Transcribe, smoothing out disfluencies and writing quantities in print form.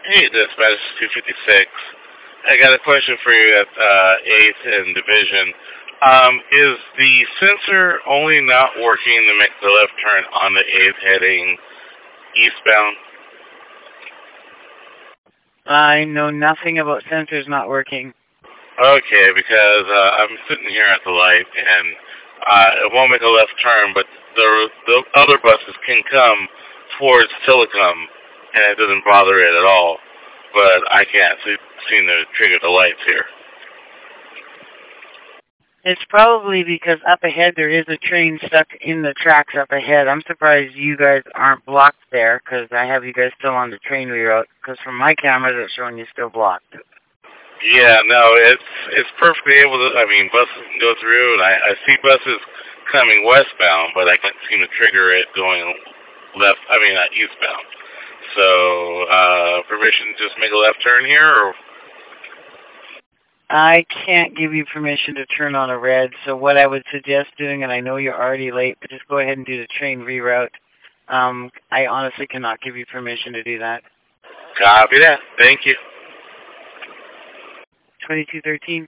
Hey, Dispatch 256. I got a question for you at 8th and Division. Is the sensor only not working to make the left turn on the 8th heading eastbound? I know nothing about sensors not working. Okay, because I'm sitting here at the light and it won't make a left turn, but the other buses can come towards Telecom and it doesn't bother it at all. But I can't seem to trigger the lights here. It's probably because up ahead there is a train stuck in the tracks up ahead. I'm surprised you guys aren't blocked there, because I have you guys still on the train reroute, because from my cameras it's showing you still blocked. Yeah, no, it's perfectly able to. I mean, buses can go through, and I see buses coming westbound, but I can't seem to trigger it going left. I mean, eastbound. So, permission to just make a left turn here, or I can't give you permission to turn on a red, so what I would suggest doing, and I know you're already late, but just go ahead and do the train reroute. I honestly cannot give you permission to do that. copy that. Thank you. 2213.